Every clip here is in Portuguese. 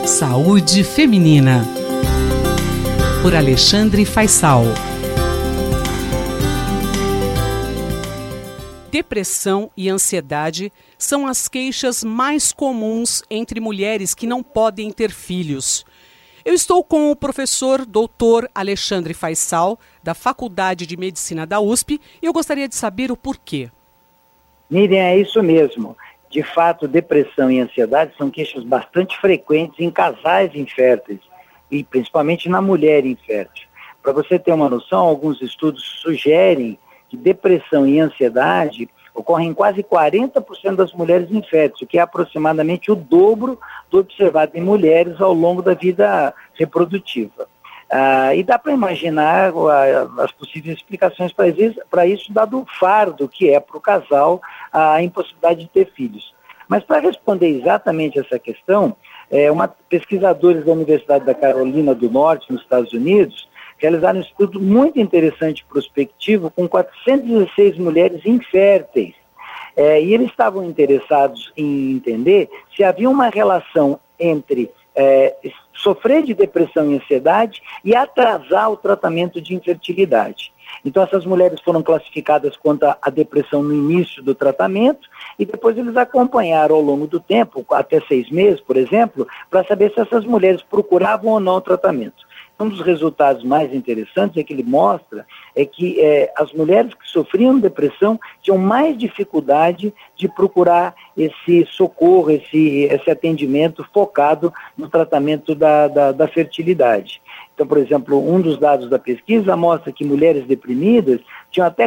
Saúde Feminina, por Alexandre Faisal. Depressão e ansiedade são as queixas mais comuns entre mulheres que não podem ter filhos. Eu estou com o professor Dr. Alexandre Faisal, da Faculdade de Medicina da USP, e eu gostaria de saber o porquê. Miriam, é isso mesmo. De fato, depressão e ansiedade são queixas bastante frequentes em casais inférteis, e principalmente na mulher infértil. Para você ter uma noção, alguns estudos sugerem que depressão e ansiedade ocorrem em quase 40% das mulheres inférteis, o que é aproximadamente o dobro do observado em mulheres ao longo da vida reprodutiva. E dá para imaginar as possíveis explicações para isso, dado o fardo que é para o casal a impossibilidade de ter filhos. Mas para responder exatamente essa questão, pesquisadores da Universidade da Carolina do Norte, nos Estados Unidos, realizaram um estudo muito interessante prospectivo com 416 mulheres inférteis. E eles estavam interessados em entender se havia uma relação entre sofrer de depressão e ansiedade e atrasar o tratamento de infertilidade. Então essas mulheres foram classificadas quanto à depressão no início do tratamento e depois eles acompanharam ao longo do tempo, até 6 meses, por exemplo, para saber se essas mulheres procuravam ou não o tratamento. Um dos resultados mais interessantes que ele mostra é que as mulheres que sofriam depressão tinham mais dificuldade de procurar esse socorro, esse atendimento focado no tratamento da fertilidade. Então, por exemplo, um dos dados da pesquisa mostra que mulheres deprimidas tinham até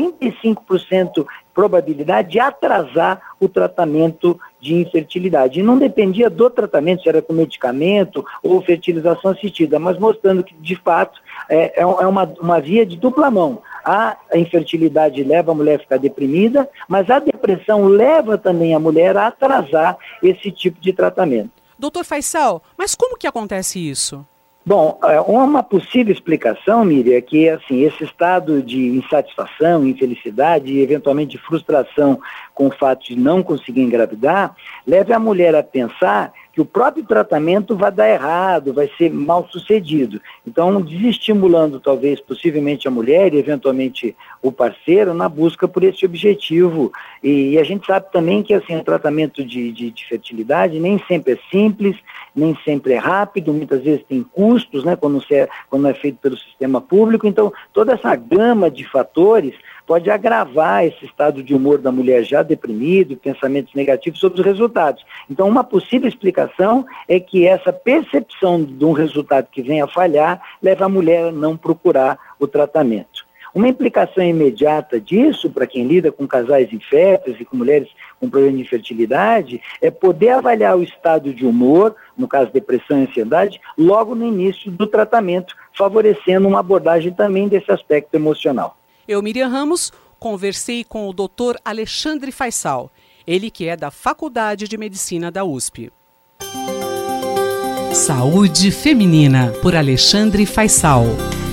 45% probabilidade de atrasar o tratamento de infertilidade. E não dependia do tratamento, se era com medicamento ou fertilização assistida, mas mostrando que, de fato, é uma via de dupla mão. A infertilidade leva a mulher a ficar deprimida, mas a depressão leva também a mulher a atrasar esse tipo de tratamento. Doutor Faisal, mas como que acontece isso? Bom, uma possível explicação, Miriam, é que assim, esse estado de insatisfação, infelicidade e eventualmente de frustração com o fato de não conseguir engravidar, leve a mulher a pensar que o próprio tratamento vai dar errado, vai ser mal sucedido. Então, desestimulando talvez, possivelmente a mulher e eventualmente o parceiro na busca por esse objetivo. E a gente sabe também que assim, o tratamento de fertilidade nem sempre é simples, nem sempre é rápido, muitas vezes tem custos, né, quando é feito pelo sistema público. Então, toda essa gama de fatores pode agravar esse estado de humor da mulher já deprimido, pensamentos negativos sobre os resultados. Então, uma possível explicação é que essa percepção de um resultado que venha a falhar leva a mulher a não procurar o tratamento. Uma implicação imediata disso, para quem lida com casais inférteis e com mulheres com problema de infertilidade, é poder avaliar o estado de humor, no caso depressão e ansiedade, logo no início do tratamento, favorecendo uma abordagem também desse aspecto emocional. Eu, Miriam Ramos, conversei com o Dr. Alexandre Faisal, ele que é da Faculdade de Medicina da USP. Saúde Feminina, por Alexandre Faisal.